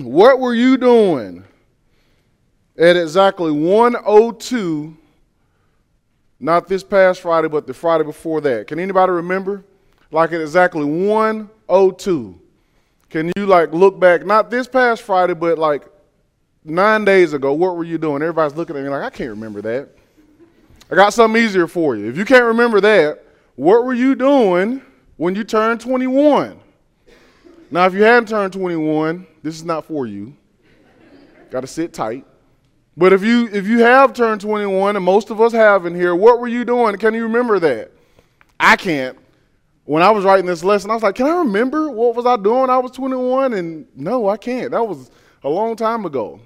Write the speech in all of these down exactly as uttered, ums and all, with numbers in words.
What were you doing at exactly one oh two, not this past Friday, but the Friday before that? Can anybody remember? Like at exactly one oh two. Can you like look back, not this past Friday, but like nine days ago, what were you doing? Everybody's looking at me like, I can't remember that. I got something easier for you. If you can't remember that, what were you doing when you turned twenty-one? Now, if you hadn't turned twenty-one, this is not for you. Got to sit tight. But if you if you have turned twenty-one, and most of us have in here, what were you doing? Can you remember that? I can't. When I was writing this lesson, I was like, can I remember what was I doing when I was twenty-one? And no, I can't. That was a long time ago.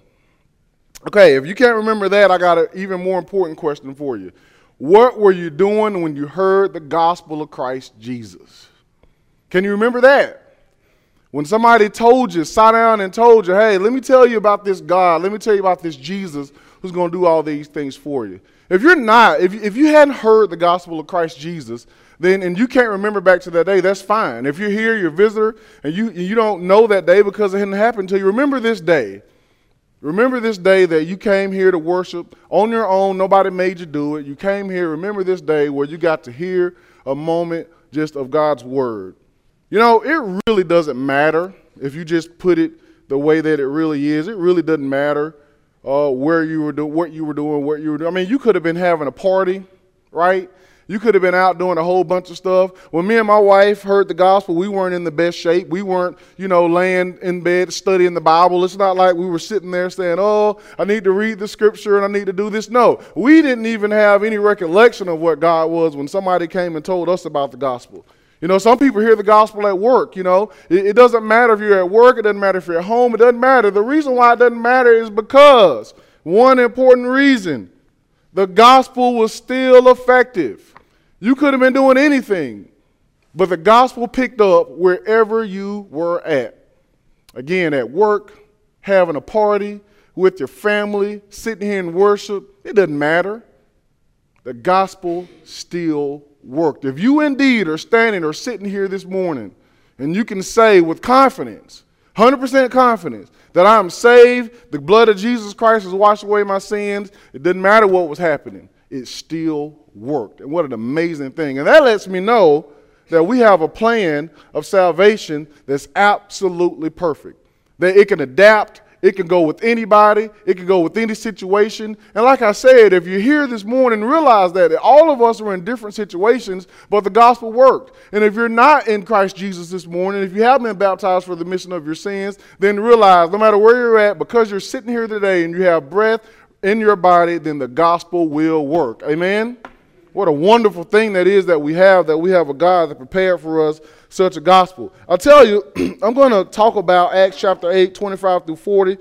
Okay, if you can't remember that, I got an even more important question for you. What were you doing when you heard the gospel of Christ Jesus? Can you remember that? When somebody told you, sat down and told you, hey, let me tell you about this God. Let me tell you about this Jesus who's going to do all these things for you. If you're not, if, if you hadn't heard the gospel of Christ Jesus, then and you can't remember back to that day, that's fine. If you're here, you're a visitor, and you, you don't know that day because it hadn't happened to you, remember this day. Remember this day that you came here to worship on your own. Nobody made you do it. You came here. Remember this day where you got to hear a moment just of God's word. You know, it really doesn't matter if you just put it the way that it really is. It really doesn't matter uh, where you were doing, what you were doing, what you were doing. I mean, you could have been having a party, right? You could have been out doing a whole bunch of stuff. When me and my wife heard the gospel, we weren't in the best shape. We weren't, you know, laying in bed studying the Bible. It's not like we were sitting there saying, oh, I need to read the scripture and I need to do this. No, we didn't even have any recollection of what God was when somebody came and told us about the gospel. You know, some people hear the gospel at work, you know. It, it doesn't matter if you're at work. It doesn't matter if you're at home. It doesn't matter. The reason why it doesn't matter is because, one important reason, the gospel was still effective. You could have been doing anything, but the gospel picked up wherever you were at. Again, at work, having a party, with your family, sitting here in worship, it doesn't matter. The gospel still worked. If you indeed are standing or sitting here this morning, and you can say with confidence, one hundred percent confidence, that I'm saved, the blood of Jesus Christ has washed away my sins, it doesn't matter what was happening. It still worked. And what an amazing thing. And that lets me know that we have a plan of salvation that's absolutely perfect. That it can adapt, it can go with anybody, it can go with any situation. And like I said, if you're here this morning, realize that all of us are in different situations, but the gospel worked. And if you're not in Christ Jesus this morning, if you haven't been baptized for the remission of your sins, then realize no matter where you're at, because you're sitting here today and you have breath in your body, then the gospel will work. Amen? What a wonderful thing that is that we have, that we have a God that prepared for us such a gospel. I'll tell you, I'm going to talk about Acts chapter eight, twenty-five through forty.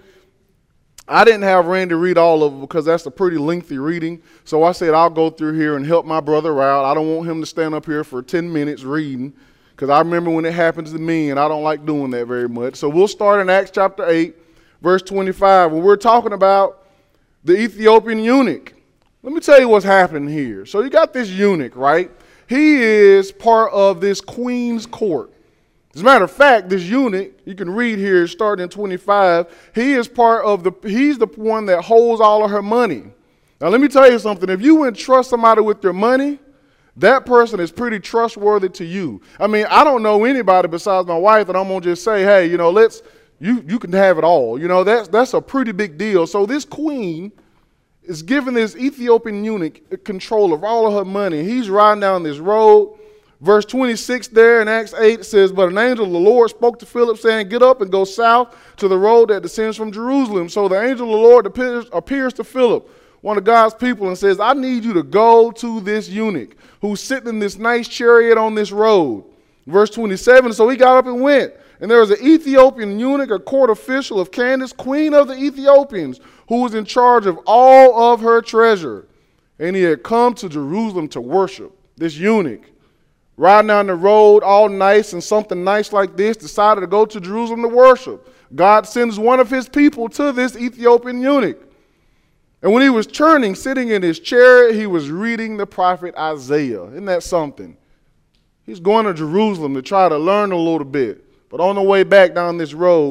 I didn't have Randy read all of it because that's a pretty lengthy reading. So I said I'll go through here and help my brother out. I don't want him to stand up here for ten minutes reading because I remember when it happens to me and I don't like doing that very much. So we'll start in Acts chapter eight, verse twenty-five, when we're talking about the Ethiopian eunuch. Let me tell you what's happening here. So you got this eunuch, right? He is part of this queen's court. As a matter of fact, this eunuch, you can read here starting in twenty-five, he is part of the, he's the one that holds all of her money. Now let me tell you something. If you entrust somebody with your money, that person is pretty trustworthy to you. I mean, I don't know anybody besides my wife that I'm going to just say, hey, you know, let's, You you can have it all. You know, that's that's a pretty big deal. So this queen is giving this Ethiopian eunuch control of all of her money. He's riding down this road. Verse twenty-six there in Acts eight says, but an angel of the Lord spoke to Philip, saying, get up and go south to the road that descends from Jerusalem. So the angel of the Lord appears, appears to Philip, one of God's people, and says, I need you to go to this eunuch who's sitting in this nice chariot on this road. Verse twenty-seven, so he got up and went. And there was an Ethiopian eunuch, a court official of Candace, queen of the Ethiopians, who was in charge of all of her treasure. And he had come to Jerusalem to worship. This eunuch, riding down the road all nice and something nice like this, decided to go to Jerusalem to worship. God sends one of his people to this Ethiopian eunuch. And when he was turning, sitting in his chariot, he was reading the prophet Isaiah. Isn't that something? He's going to Jerusalem to try to learn a little bit. But on the way back down this road,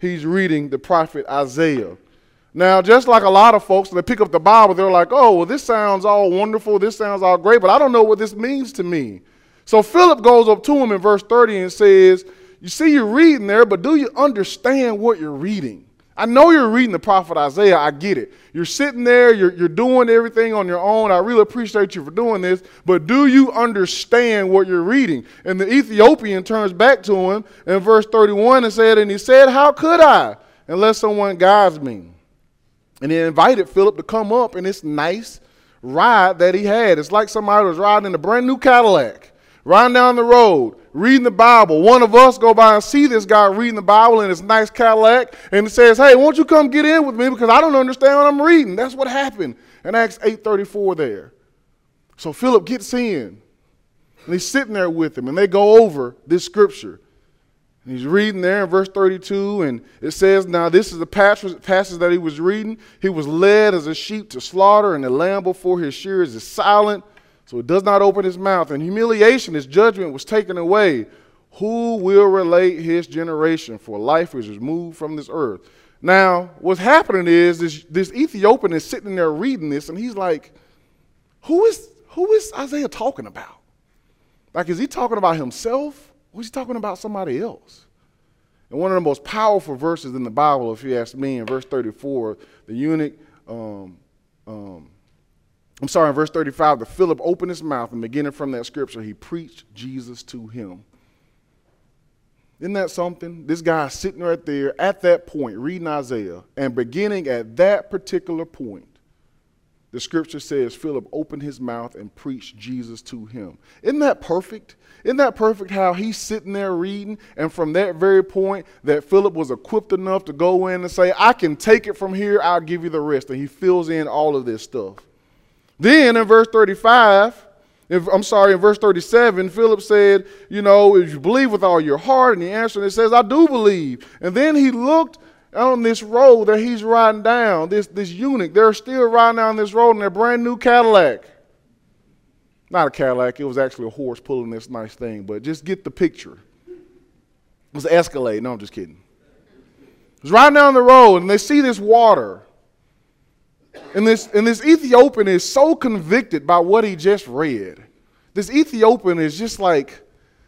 he's reading the prophet Isaiah. Now, just like a lot of folks, when they pick up the Bible, they're like, oh, well, this sounds all wonderful, this sounds all great, but I don't know what this means to me. So Philip goes up to him in verse thirty and says, you see you're reading there, but do you understand what you're reading? I know you're reading the prophet Isaiah, I get it. You're sitting there, you're, you're doing everything on your own. I really appreciate you for doing this, but do you understand what you're reading? And the Ethiopian turns back to him in verse thirty-one and said, and he said, how could I, unless someone guides me? And he invited Philip to come up in this nice ride that he had. It's like somebody was riding in a brand new Cadillac, riding down the road, reading the Bible. One of us go by and see this guy reading the Bible in his nice Cadillac, and it says, hey, won't you come get in with me because I don't understand what I'm reading. That's what happened in Acts eight thirty-four there. So Philip gets in, and he's sitting there with him, and they go over this scripture. And he's reading there in verse thirty-two, and it says, now this is the passage that he was reading. He was led as a sheep to slaughter, and the lamb before his shearers is silent, so it does not open his mouth. In humiliation, his judgment was taken away. Who will relate his generation? For life is removed from this earth. Now, what's happening is this, this Ethiopian is sitting there reading this, and he's like, who is, who is Isaiah talking about? Like, is he talking about himself? Or is he talking about somebody else? And one of the most powerful verses in the Bible, if you ask me, in verse thirty-four, the eunuch, um, um, I'm sorry, in verse thirty-five, the Philip opened his mouth, and beginning from that scripture, he preached Jesus to him. Isn't that something? This guy sitting right there at that point, reading Isaiah, and beginning at that particular point, the scripture says Philip opened his mouth and preached Jesus to him. Isn't that perfect? Isn't that perfect how he's sitting there reading, and from that very point that Philip was equipped enough to go in and say, I can take it from here, I'll give you the rest. And he fills in all of this stuff. Then in verse thirty-five, if, I'm sorry, in verse thirty-seven, Philip said, you know, if you believe with all your heart, and he answered and it says, I do believe. And then he looked on this road that he's riding down, this, this eunuch, they're still riding down this road in their brand new Cadillac. Not a Cadillac, it was actually a horse pulling this nice thing, but just get the picture. It was an Escalade. No, I'm just kidding. It's riding down the road, and they see this water. And this, and this Ethiopian is so convicted by what he just read. This Ethiopian is just like,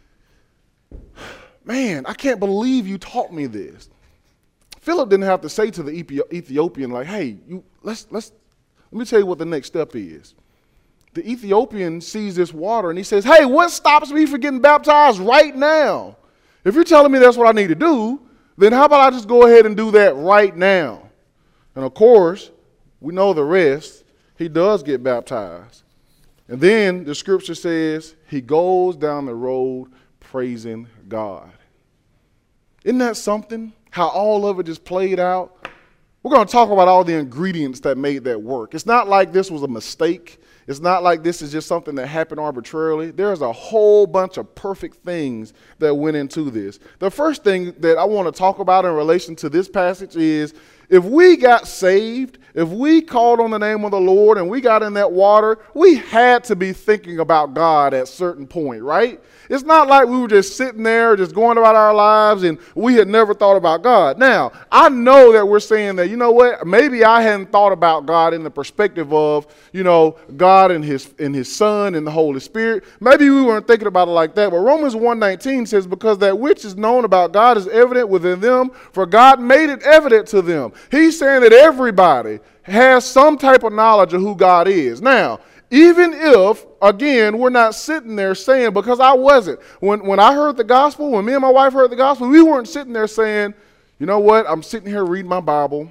man, I can't believe you taught me this. Philip didn't have to say to the Ethiopian, like, hey, you, let's, let's, let me tell you what the next step is. The Ethiopian sees this water and he says, hey, what stops me from getting baptized right now? If you're telling me that's what I need to do, then how about I just go ahead and do that right now? And of course, we know the rest. He does get baptized. And then the scripture says he goes down the road praising God. Isn't that something? How all of it just played out? We're going to talk about all the ingredients that made that work. It's not like this was a mistake. It's not like this is just something that happened arbitrarily. There's a whole bunch of perfect things that went into this. The first thing that I want to talk about in relation to this passage is if we got saved, if we called on the name of the Lord and we got in that water, we had to be thinking about God at a certain point, right? It's not like we were just sitting there, just going about our lives, and we had never thought about God. Now, I know that we're saying that, you know what, maybe I hadn't thought about God in the perspective of, you know, God and his and his Son and the Holy Spirit. Maybe we weren't thinking about it like that, but Romans one nineteen says, because that which is known about God is evident within them, for God made it evident to them. He's saying that everybody has some type of knowledge of who God is. Now, even if, again, we're not sitting there saying, because I wasn't. When, when I heard the gospel, when me and my wife heard the gospel, we weren't sitting there saying, you know what, I'm sitting here reading my Bible,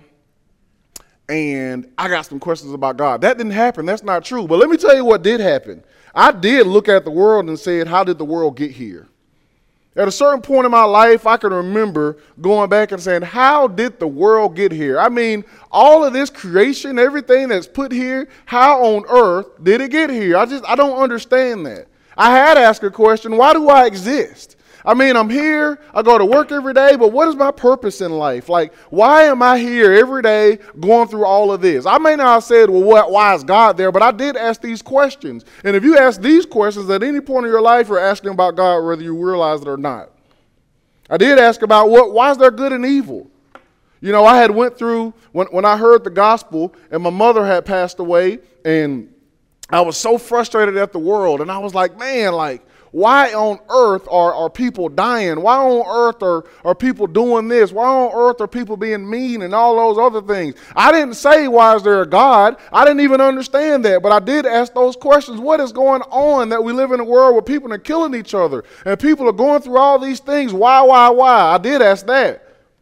and I got some questions about God. That didn't happen. That's not true. But let me tell you what did happen. I did look at the world and said, how did the world get here? At a certain point in my life, I can remember going back and saying, how did the world get here? I mean, all of this creation, everything that's put here, how on earth did it get here? I just, I don't understand that. I had to ask a question, why do I exist? I mean, I'm here, I go to work every day, but what is my purpose in life? Like, why am I here every day going through all of this? I may not have said, well, what, why is God there? But I did ask these questions. And if you ask these questions at any point in your life, you're asking about God whether you realize it or not. I did ask about what, why is there good and evil? You know, I had went through, when, when I heard the gospel and my mother had passed away, and I was so frustrated at the world, and I was like, man, like, why on earth are, are people dying? Why on earth are, are people doing this? Why on earth are people being mean and all those other things? I didn't say, why is there a God? I didn't even understand that, but I did ask those questions. What is going on that we live in a world where people are killing each other and people are going through all these things? Why, why, why? I did ask that.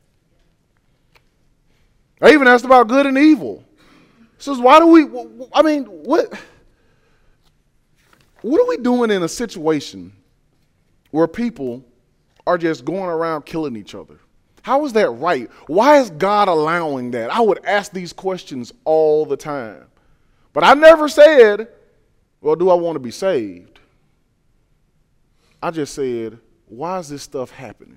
I even asked about good and evil. Says, why do we, I mean, what, what are we doing in a situation where people are just going around killing each other? How is that right? Why is God allowing that? I would ask these questions all the time. But I never said, well, do I want to be saved? I just said, why is this stuff happening?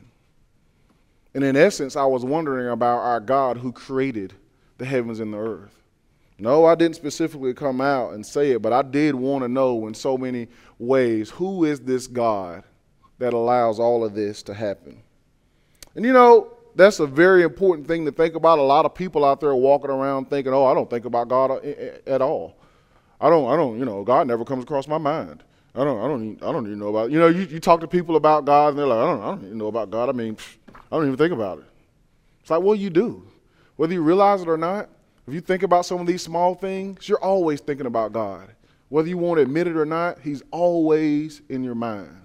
And in essence, I was wondering about our God who created the heavens and the earth. No, I didn't specifically come out and say it, but I did want to know in so many ways, who is this God that allows all of this to happen? And you know, that's a very important thing to think about. A lot of people out there walking around thinking, oh, I don't think about God at all. I don't, I don't, you know, God never comes across my mind. I don't, I don't, even, I don't even know about it. You know, you, you talk to people about God and they're like, I don't, I don't even know about God. I mean, pfft, I don't even think about it. It's like, well, you do. Whether you realize it or not, if you think about some of these small things, you're always thinking about God. Whether you want to admit it or not, he's always in your mind.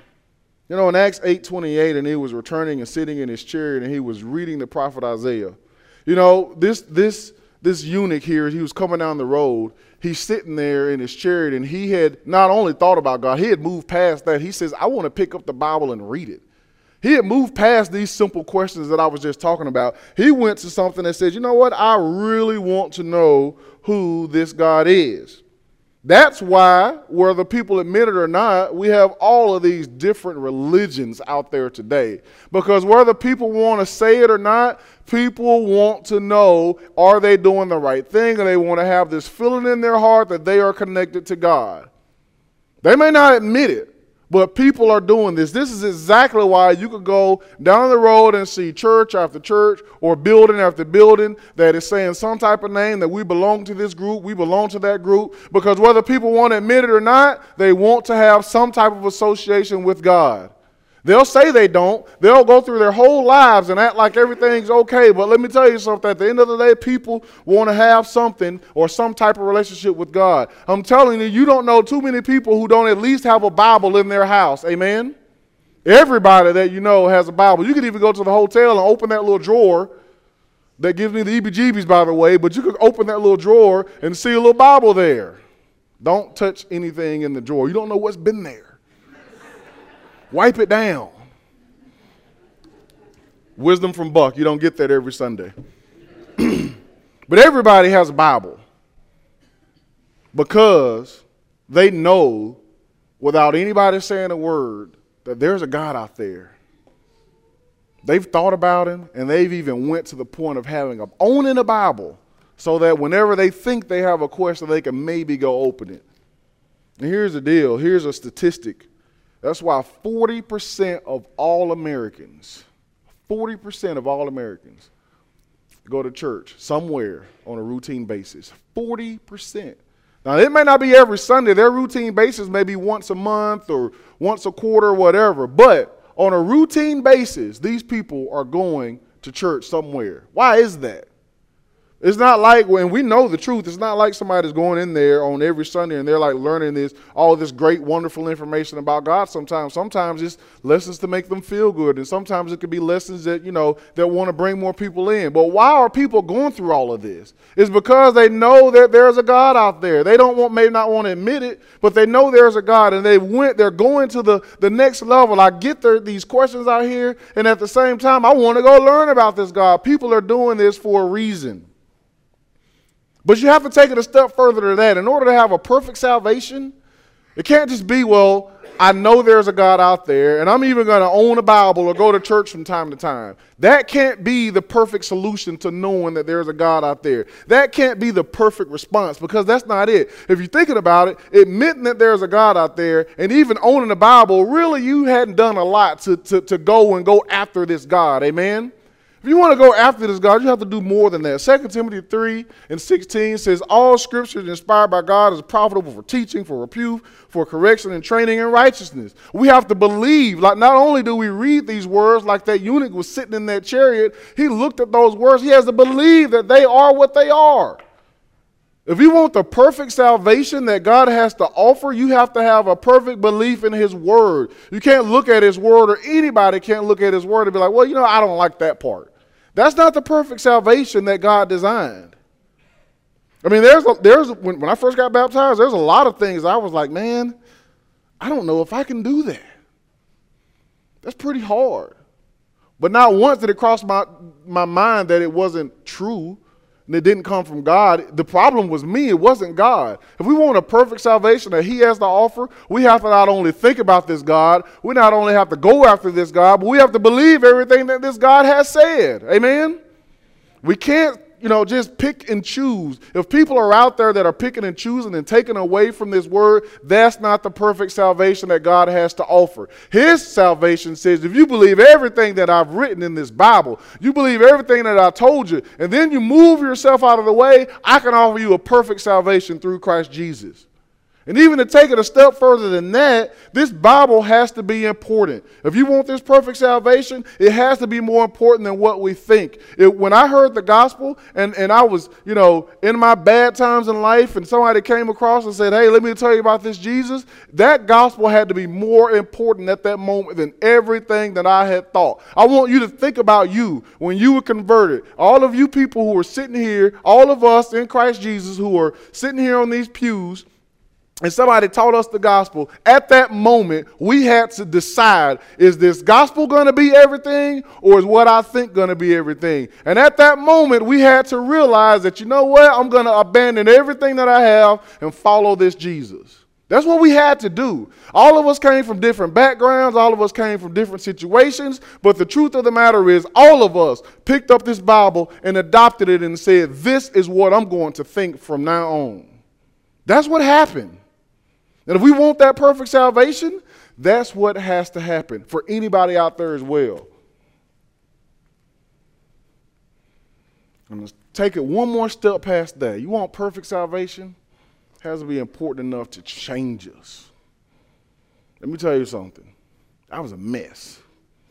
You know, in Acts eight twenty-eight, and he was returning and sitting in his chariot, and he was reading the prophet Isaiah. You know, this this this eunuch here, he was coming down the road. He's sitting there in his chariot, and he had not only thought about God, he had moved past that. He says, I want to pick up the Bible and read it. He had moved past these simple questions that I was just talking about. He went to something that says, you know what? I really want to know who this God is. That's why, whether people admit it or not, we have all of these different religions out there today. Because whether people want to say it or not, people want to know, are they doing the right thing? And they want to have this feeling in their heart that they are connected to God. They may not admit it, but people are doing this. This is exactly why you could go down the road and see church after church or building after building that is saying some type of name that we belong to this group, we belong to that group, because whether people want to admit it or not, they want to have some type of association with God. They'll say they don't. They'll go through their whole lives and act like everything's okay. But let me tell you something. At the end of the day, people want to have something or some type of relationship with God. I'm telling you, you don't know too many people who don't at least have a Bible in their house. Amen? Everybody that you know has a Bible. You could even go to the hotel and open that little drawer. That gives me the E B G Bs, by the way. But you could open that little drawer and see a little Bible there. Don't touch anything in the drawer. You don't know what's been there. Wipe it down. Wisdom from Buck. You don't get that every Sunday. But everybody has a Bible because they know without anybody saying a word that there's a God out there. They've thought about him, and they've even went to the point of having a, owning a Bible so that whenever they think they have a question, they can maybe go open it. And here's the deal. Here's a statistic. That's why forty percent of all Americans, forty percent of all Americans go to church somewhere on a routine basis. forty percent. Now, it may not be every Sunday. Their routine basis may be once a month or once a quarter or whatever. But on a routine basis, these people are going to church somewhere. Why is that? It's not like, when we know the truth, it's not like somebody's going in there on every Sunday and they're like learning this, all this great, wonderful information about God sometimes. Sometimes it's lessons to make them feel good. And sometimes it could be lessons that, you know, that want to bring more people in. But why are people going through all of this? It's because they know that there's a God out there. They don't want, may not want to admit it, but they know there's a God, and they went, they're going to the, the next level. I get there, these questions out here, and at the same time, I want to go learn about this God. People are doing this for a reason. But you have to take it a step further than that. In order to have a perfect salvation, it can't just be, well, I know there's a God out there, and I'm even going to own a Bible or go to church from time to time. That can't be the perfect solution to knowing that there's a God out there. That can't be the perfect response, because that's not it. If you're thinking about it, admitting that there's a God out there and even owning a Bible, really you hadn't done a lot to, to, to go and go after this God. Amen? If you want to go after this God, you have to do more than that. Second Timothy three and sixteen says, all scripture is inspired by God is profitable for teaching, for reproof, for correction and training in righteousness. We have to believe, like not only do we read these words like that eunuch was sitting in that chariot, he looked at those words, he has to believe that they are what they are. If you want the perfect salvation that God has to offer, you have to have a perfect belief in his word. You can't look at his word, or anybody can't look at his word and be like, well, you know, I don't like that part. That's not the perfect salvation that God designed. I mean, there's a, there's when, when I first got baptized, there's a lot of things I was like, man, I don't know if I can do that. That's pretty hard. But not once did it cross my, my mind that it wasn't true and it didn't come from God. The problem was me. It wasn't God. If we want a perfect salvation that he has to offer, we have to not only think about this God, we not only have to go after this God, but we have to believe everything that this God has said. Amen? We can't, you know, just pick and choose. If people are out there that are picking and choosing and taking away from this word, that's not the perfect salvation that God has to offer. His salvation says, if you believe everything that I've written in this Bible, you believe everything that I told you, and then you move yourself out of the way, I can offer you a perfect salvation through Christ Jesus. And even to take it a step further than that, this Bible has to be important. If you want this perfect salvation, it has to be more important than what we think. It, when I heard the gospel and, and I was, you know, in my bad times in life and somebody came across and said, hey, let me tell you about this Jesus, that gospel had to be more important at that moment than everything that I had thought. I want you to think about you when you were converted. All of you people who are sitting here, all of us in Christ Jesus who are sitting here on these pews, and somebody taught us the gospel. At that moment, we had to decide, is this gospel going to be everything, or is what I think going to be everything? And at that moment, we had to realize that, you know what, I'm going to abandon everything that I have and follow this Jesus. That's what we had to do. All of us came from different backgrounds. All of us came from different situations. But the truth of the matter is, all of us picked up this Bible and adopted it and said, this is what I'm going to think from now on. That's what happened. And if we want that perfect salvation, that's what has to happen for anybody out there as well. I'm going to take it one more step past that. You want perfect salvation? It has to be important enough to change us. Let me tell you something. I was a mess.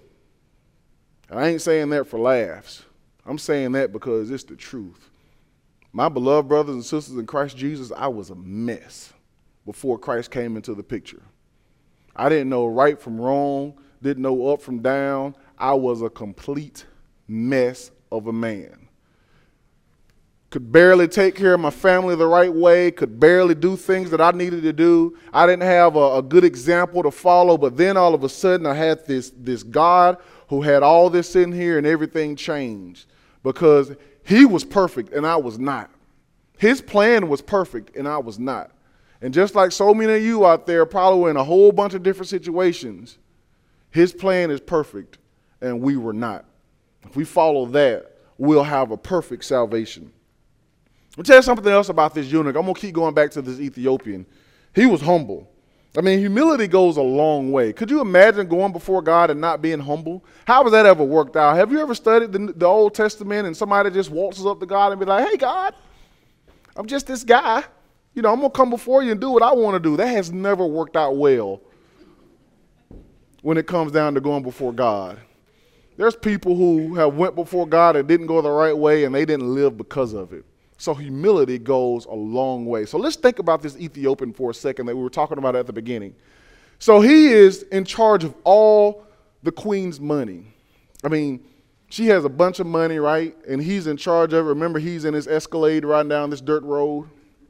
I ain't saying that for laughs. I'm saying that because it's the truth. My beloved brothers and sisters in Christ Jesus, I was a mess before Christ came into the picture. I didn't know right from wrong, didn't know up from down. I was a complete mess of a man. Could barely take care of my family the right way, could barely do things that I needed to do. I didn't have a, a good example to follow, but then all of a sudden I had this, this God who had all this in here, and everything changed because he was perfect and I was not. His plan was perfect and I was not. And just like so many of you out there probably were in a whole bunch of different situations, his plan is perfect and we were not. If we follow that, we'll have a perfect salvation. I'll tell you something else about this eunuch. I'm going to keep going back to this Ethiopian. He was humble. I mean, humility goes a long way. Could you imagine going before God and not being humble? How has that ever worked out? Have you ever studied the, the Old Testament and somebody just waltzes up to God and be like, hey, God, I'm just this guy. You know, I'm going to come before you and do what I want to do. That has never worked out well when it comes down to going before God. There's people who have went before God and didn't go the right way, and they didn't live because of it. So humility goes a long way. So let's think about this Ethiopian for a second that we were talking about at the beginning. So he is in charge of all the queen's money. I mean, she has a bunch of money, right? And he's in charge of it. Remember, he's in his Escalade riding down this dirt road.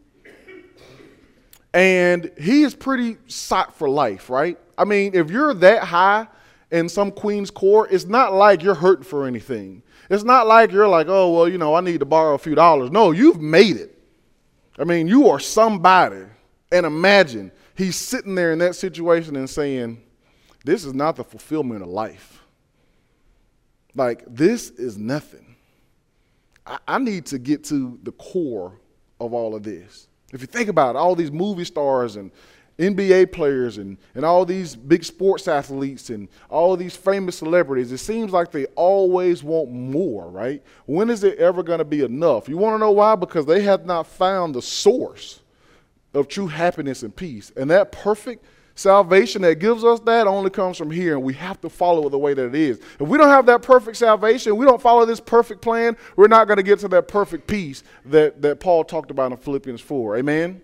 And he is pretty set for life, right? I mean, if you're that high in some queen's court, it's not like you're hurting for anything. It's not like you're like, oh, well, you know, I need to borrow a few dollars. No, you've made it. I mean, you are somebody. And imagine he's sitting there in that situation and saying, this is not the fulfillment of life. Like, this is nothing. I, I need to get to the core of all of this. If you think about it, all these movie stars and N B A players and, and all these big sports athletes and all of these famous celebrities, it seems like they always want more, right? When is it ever going to be enough? You want to know why? Because they have not found the source of true happiness and peace. And that perfect salvation that gives us that only comes from here, and we have to follow it the way that it is. If we don't have that perfect salvation, we don't follow this perfect plan, we're not going to get to that perfect peace that, that Paul talked about in Philippians four. Amen?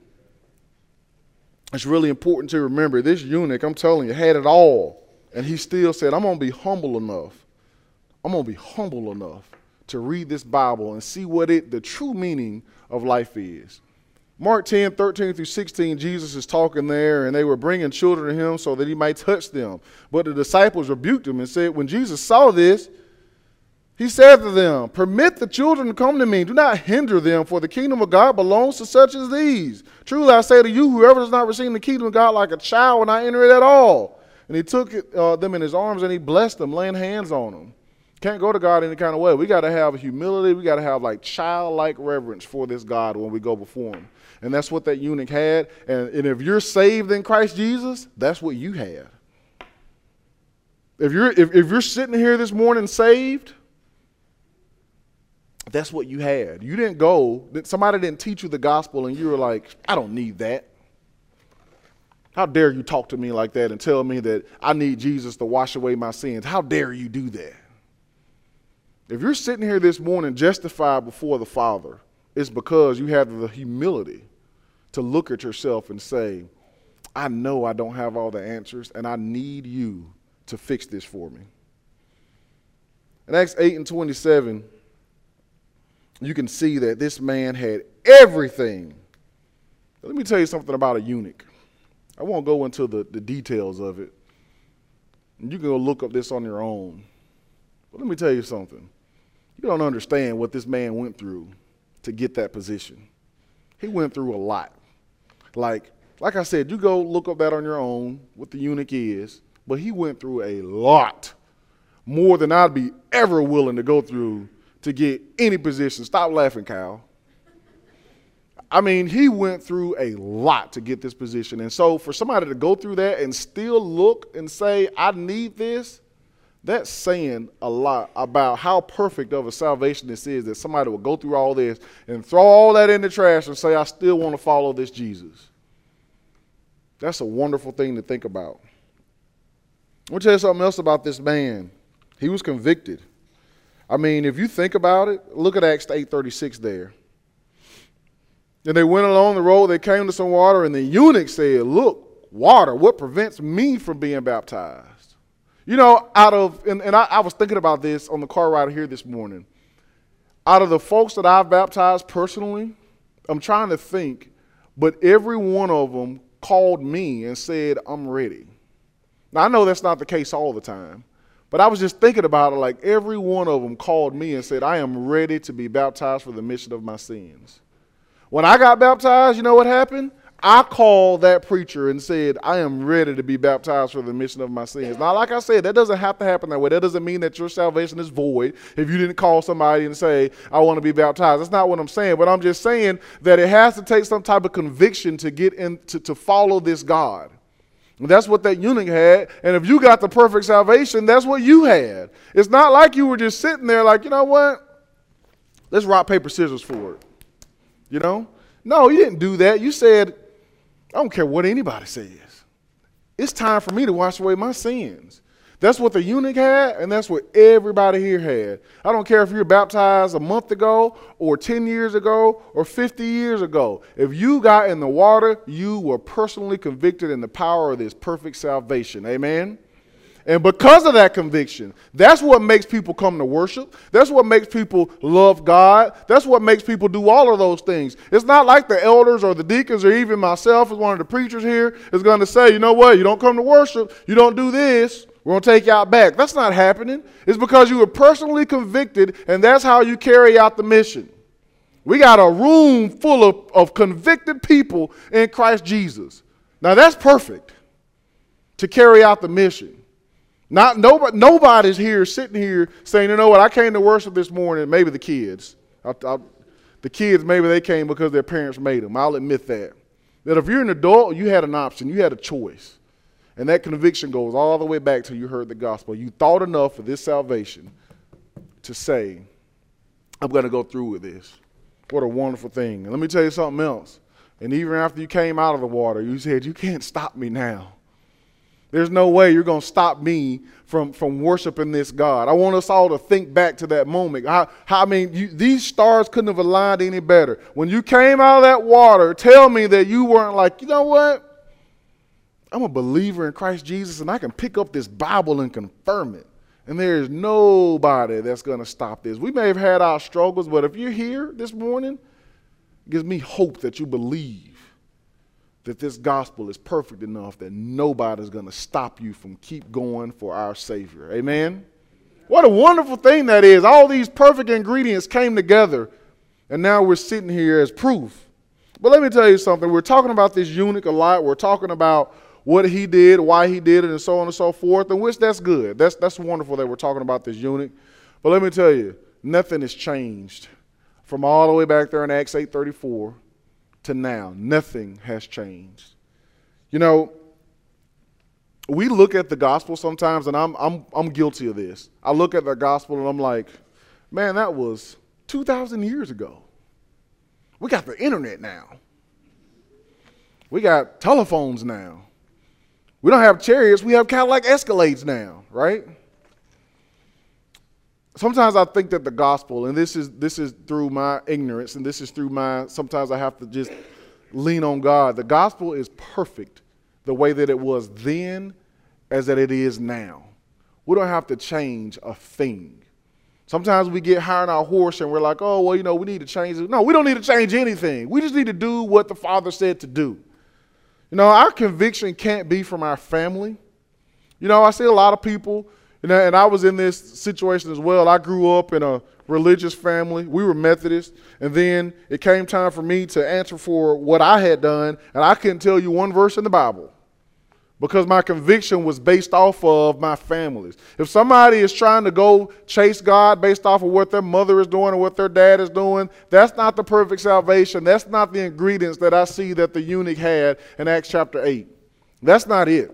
It's really important to remember this eunuch, I'm telling you, had it all. And he still said, I'm going to be humble enough. I'm going to be humble enough to read this Bible and see what it, the true meaning of life is. Mark ten, thirteen through sixteen, Jesus is talking there, and they were bringing children to him so that he might touch them. But the disciples rebuked him and said, when Jesus saw this, he said to them, permit the children to come to me. Do not hinder them, for the kingdom of God belongs to such as these. Truly I say to you, whoever does not receive the kingdom of God like a child will not enter it at all. And he took it, uh, them in his arms and he blessed them, laying hands on them. Can't go to God any kind of way. We got to have humility. We got to have like childlike reverence for this God when we go before him. And that's what that eunuch had. And, and if you're saved in Christ Jesus, that's what you had. If you're, if, if you're sitting here this morning saved, that's what you had. You didn't go, somebody didn't teach you the gospel and you were like, I don't need that. How dare you talk to me like that and tell me that I need Jesus to wash away my sins? How dare you do that? If you're sitting here this morning justified before the Father, it's because you have the humility to look at yourself and say, I know I don't have all the answers and I need you to fix this for me. In Acts eight and twenty-seven, you can see that this man had everything. Let me tell you something about a eunuch. I won't go into the, the details of it. You can go look up this on your own. But let me tell you something. You don't understand what this man went through to get that position. He went through a lot. Like, like I said, you go look up that on your own, what the eunuch is. But he went through a lot. More than I'd be ever willing to go through to get any position. Stop laughing, Kyle. I mean, he went through a lot to get this position. And so for somebody to go through that and still look and say, I need this, that's saying a lot about how perfect of a salvation this is, that somebody will go through all this and throw all that in the trash and say, I still want to follow this Jesus. That's a wonderful thing to think about. I want to tell you something else about this man. He was convicted. I mean, if you think about it, look at Acts eight thirty-six there. And they went along the road, they came to some water, and the eunuch said, look, water, what prevents me from being baptized? You know, out of, and, and I, I was thinking about this on the car ride here this morning. Out of the folks that I've baptized personally, I'm trying to think, but every one of them called me and said, I'm ready. Now, I know that's not the case all the time. But I was just thinking about it, like every one of them called me and said, I am ready to be baptized for the remission of my sins. When I got baptized, you know what happened? I called that preacher and said, I am ready to be baptized for the remission of my sins. Now, like I said, that doesn't have to happen that way. That doesn't mean that your salvation is void if you didn't call somebody and say, I want to be baptized. That's not what I'm saying. But I'm just saying that it has to take some type of conviction to get in, to, to follow this God. And that's what that eunuch had. And if you got the perfect salvation, that's what you had. It's not like you were just sitting there like, you know what? Let's rock, paper, scissors for it. You know? No, you didn't do that. You said, I don't care what anybody says. It's time for me to wash away my sins. That's what the eunuch had, and that's what everybody here had. I don't care if you were baptized a month ago or ten years ago or fifty years ago. If you got in the water, you were personally convicted in the power of this perfect salvation. Amen? And because of that conviction, that's what makes people come to worship. That's what makes people love God. That's what makes people do all of those things. It's not like the elders or the deacons or even myself as one of the preachers here is going to say, you know what, you don't come to worship, you don't do this, we're going to take you out back. That's not happening. It's because you were personally convicted, and that's how you carry out the mission. We got a room full of, of convicted people in Christ Jesus. Now that's perfect to carry out the mission. Not nobody, nobody's here sitting here saying, you know what, I came to worship this morning. Maybe the kids. I, I, the kids, maybe they came because their parents made them. I'll admit that. That if you're an adult, you had an option, you had a choice. And that conviction goes all the way back till you heard the gospel. You thought enough of this salvation to say, I'm going to go through with this. What a wonderful thing. And let me tell you something else. And even after you came out of the water, you said, you can't stop me now. There's no way you're going to stop me from, from worshiping this God. I want us all to think back to that moment. How, how I mean, you, these stars couldn't have aligned any better. When you came out of that water, tell me that you weren't like, you know what? I'm a believer in Christ Jesus, and I can pick up this Bible and confirm it. And there is nobody that's going to stop this. We may have had our struggles, but if you're here this morning, it gives me hope that you believe that this gospel is perfect enough that nobody's going to stop you from keep going for our Savior. Amen? What a wonderful thing that is. All these perfect ingredients came together, and now we're sitting here as proof. But let me tell you something. We're talking about this eunuch a lot. We're talking about what he did, why he did it, and so on and so forth, and which that's good. That's, that's wonderful that we're talking about this eunuch. But let me tell you, nothing has changed from all the way back there in Acts eight thirty-four to now. Nothing has changed. You know, we look at the gospel sometimes, and I'm, I'm, I'm guilty of this. I look at the gospel, and I'm like, man, that was two thousand years ago. We got the internet now. We got telephones now. We don't have chariots. We have Cadillac Escalades now, right? Sometimes I think that the gospel, and this is this is through my ignorance, and this is through my, sometimes I have to just lean on God. The gospel is perfect the way that it was then as that it is now. We don't have to change a thing. Sometimes we get high on our horse and we're like, oh, well, you know, we need to change it. No, we don't need to change anything. We just need to do what the Father said to do. You know, our conviction can't be from our family. You know, I see a lot of people, you know, and I was in this situation as well. I grew up in a religious family. We were Methodist. And then it came time for me to answer for what I had done. And I couldn't tell you one verse in the Bible because my conviction was based off of my families. If somebody is trying to go chase God based off of what their mother is doing or what their dad is doing, that's not the perfect salvation. That's not the ingredients that I see that the eunuch had in Acts chapter eight. That's not it.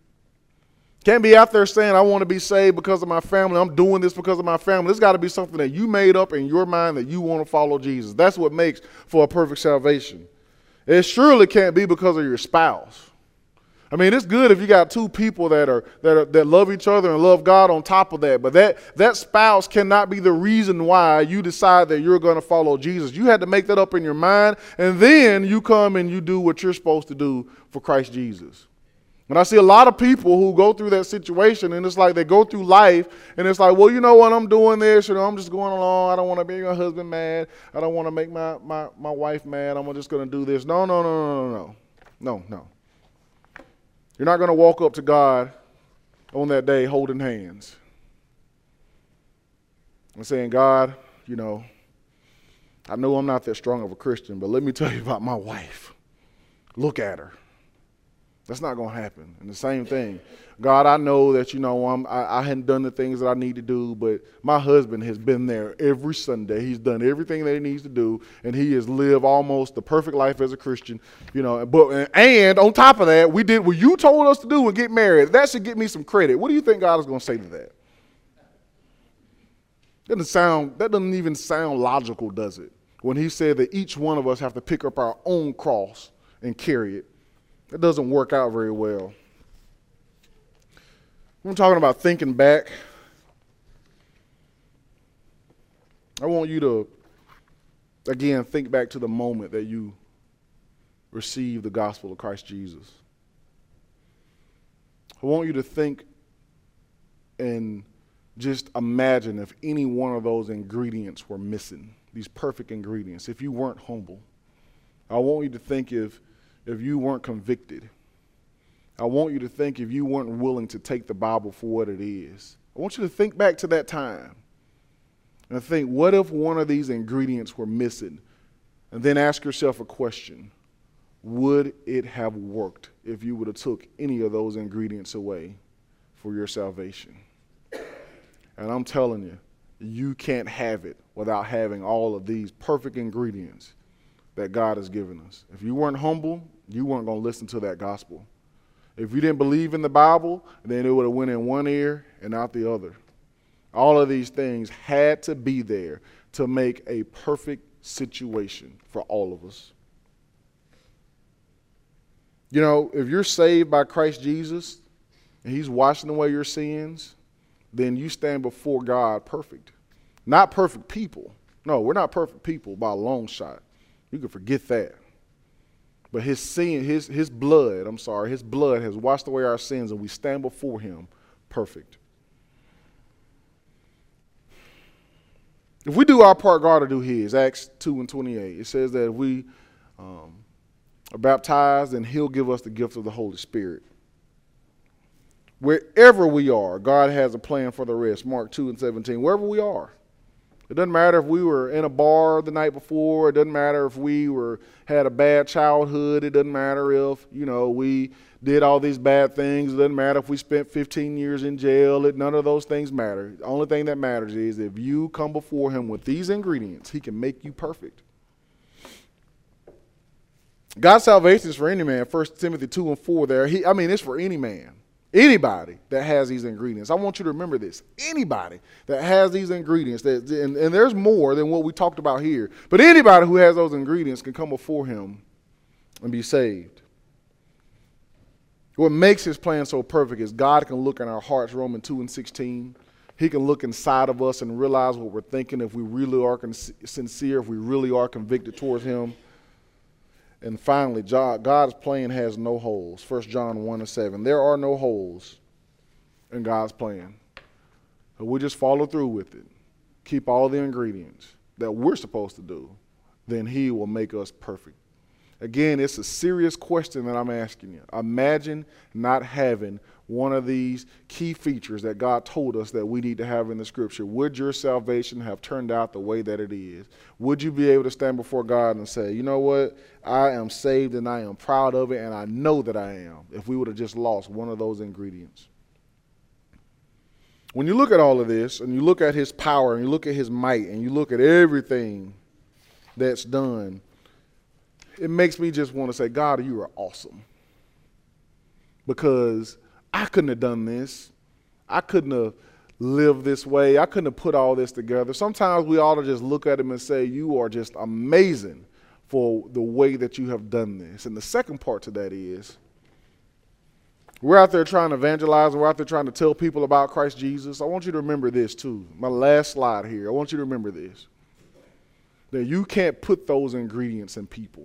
Can't be out there saying, I want to be saved because of my family. I'm doing this because of my family. There's got to be something that you made up in your mind that you want to follow Jesus. That's what makes for a perfect salvation. It surely can't be because of your spouse. I mean, it's good if you got two people that are that are, that love each other and love God on top of that. But that, that spouse cannot be the reason why you decide that you're going to follow Jesus. You had to make that up in your mind, and then you come and you do what you're supposed to do for Christ Jesus. And I see a lot of people who go through that situation, and it's like they go through life, and it's like, well, you know what, I'm doing this, you know, I'm just going along. I don't want to make my husband mad. I don't want to make my, my, my wife mad. I'm just going to do this. No, no, no, no, no, no, no, no. You're not going to walk up to God on that day holding hands and saying, God, you know, I know I'm not that strong of a Christian, but let me tell you about my wife. Look at her. That's not going to happen. And the same thing. God, I know that, you know, I'm, I, I hadn't done the things that I need to do, but my husband has been there every Sunday. He's done everything that he needs to do, and he has lived almost the perfect life as a Christian. You know, but and on top of that, we did what you told us to do and get married. That should get me some credit. What do you think God is going to say to that? That doesn't sound, that doesn't even sound logical, does it? When he said that each one of us have to pick up our own cross and carry it. It doesn't work out very well. I'm talking about thinking back. I want you to, again, think back to the moment that you received the gospel of Christ Jesus. I want you to think and just imagine if any one of those ingredients were missing, these perfect ingredients, if you weren't humble. I want you to think if If you weren't convicted. I want you to think if you weren't willing to take the Bible for what it is. I want you to think back to that time and think, what if one of these ingredients were missing? And then ask yourself a question. Would it have worked if you would have took any of those ingredients away for your salvation? And I'm telling you, you can't have it without having all of these perfect ingredients that God has given us. If you weren't humble, you weren't going to listen to that gospel. If you didn't believe in the Bible, then it would have went in one ear and out the other. All of these things had to be there to make a perfect situation for all of us. You know, if you're saved by Christ Jesus and he's washing away your sins, then you stand before God perfect. Not perfect people. No, we're not perfect people by a long shot. You can forget that. But his sin, his, his blood, I'm sorry, his blood has washed away our sins, and we stand before him perfect. If we do our part, God will do his. Acts two and twenty-eight. It says that if we um, are baptized, then he'll give us the gift of the Holy Spirit. Wherever we are, God has a plan for the rest. Mark two and seventeen. Wherever we are. It doesn't matter if we were in a bar the night before. It doesn't matter if we were had a bad childhood. It doesn't matter if, you know, we did all these bad things. It doesn't matter if we spent fifteen years in jail. It, none of those things matter. The only thing that matters is if you come before him with these ingredients, he can make you perfect. God's salvation is for any man. First Timothy two and four there. He, I mean, it's for any man. Anybody that has these ingredients. I want you to remember this. Anybody that has these ingredients, that, and, and there's more than what we talked about here, but anybody who has those ingredients can come before him and be saved. What makes his plan so perfect is God can look in our hearts, Romans two and sixteen. He can look inside of us and realize what we're thinking, if we really are sincere, if we really are convicted towards him. And finally, God's plan has no holes. First John one and seven. There are no holes in God's plan. So we just follow through with it. Keep all the ingredients that we're supposed to do. Then he will make us perfect. Again, it's a serious question that I'm asking you. Imagine not having one of these key features that God told us that we need to have in the scripture. Would your salvation have turned out the way that it is? Would you be able to stand before God and say, you know what? I am saved and I am proud of it and I know that I am, if we would have just lost one of those ingredients. When you look at all of this and you look at his power and you look at his might and you look at everything that's done, it makes me just want to say, God, you are awesome. Because I couldn't have done this. I couldn't have lived this way. I couldn't have put all this together. Sometimes we ought to just look at him and say, you are just amazing for the way that you have done this. And the second part to that is, we're out there trying to evangelize, and we're out there trying to tell people about Christ Jesus. I want you to remember this too. My last slide here. I want you to remember this. That you can't put those ingredients in people.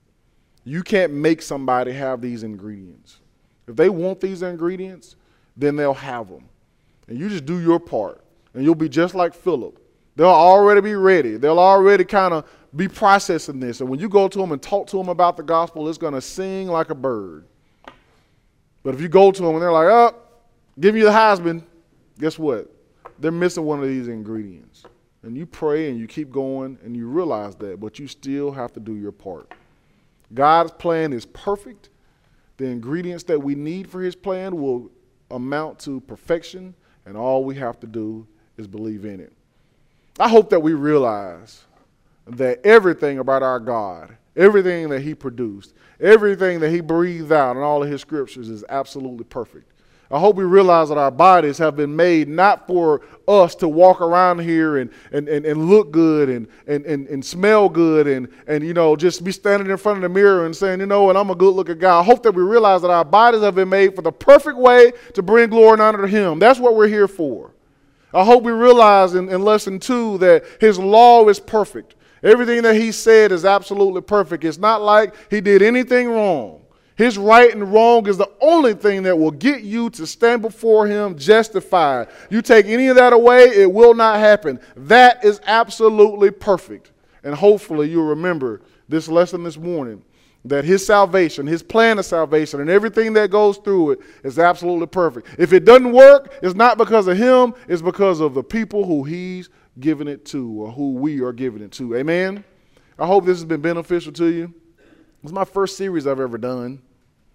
You can't make somebody have these ingredients. If they want these ingredients, then they'll have them. And you just do your part. And you'll be just like Philip. They'll already be ready. They'll already kind of be processing this. And when you go to them and talk to them about the gospel, it's going to sing like a bird. But if you go to them and they're like, oh, give you the Heisman, guess what? They're missing one of these ingredients. And you pray and you keep going and you realize that, but you still have to do your part. God's plan is perfect. The ingredients that we need for his plan will amount to perfection, and all we have to do is believe in it. I hope that we realize that everything about our God, everything that he produced, everything that he breathed out in all of his scriptures is absolutely perfect. I hope we realize that our bodies have been made not for us to walk around here and, and, and, and look good and, and, and, and smell good and, and, you know, just be standing in front of the mirror and saying, you know what, I'm a good looking guy. I hope that we realize that our bodies have been made for the perfect way to bring glory and honor to him. That's what we're here for. I hope we realize in, in lesson two that his law is perfect. Everything that he said is absolutely perfect. It's not like he did anything wrong. His right and wrong is the only thing that will get you to stand before him justified. You take any of that away, it will not happen. That is absolutely perfect. And hopefully you'll remember this lesson this morning, that his salvation, his plan of salvation, and everything that goes through it is absolutely perfect. If it doesn't work, it's not because of him, it's because of the people who he's given it to, or who we are giving it to. Amen? I hope this has been beneficial to you. This is my first series I've ever done.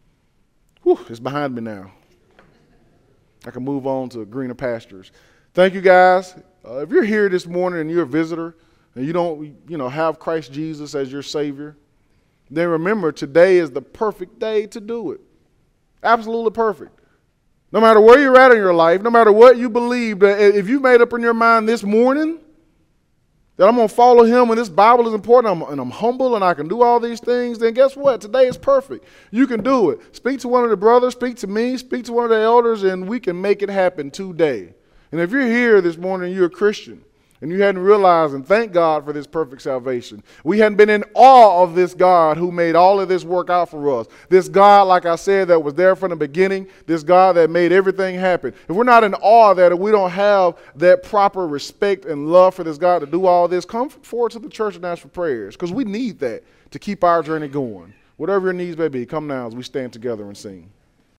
Whew, it's behind me now. I can move on to greener pastures. Thank you, guys. Uh, if you're here this morning and you're a visitor, and you don't, you know, have Christ Jesus as your Savior, then remember today is the perfect day to do it. Absolutely perfect. No matter where you're at in your life, no matter what you believe, if you made up in your mind this morning that I'm going to follow him and this Bible is important I'm, and I'm humble and I can do all these things, then guess what? Today is perfect. You can do it. Speak to one of the brothers, speak to me, speak to one of the elders, and we can make it happen today. And if you're here this morning and you're a Christian, and you hadn't realized, and thank God for this perfect salvation. We hadn't been in awe of this God who made all of this work out for us. This God, like I said, that was there from the beginning. This God that made everything happen. If we're not in awe of that, if we don't have that proper respect and love for this God to do all this, come forward to the church and ask for prayers, because we need that to keep our journey going. Whatever your needs may be, come now as we stand together and sing.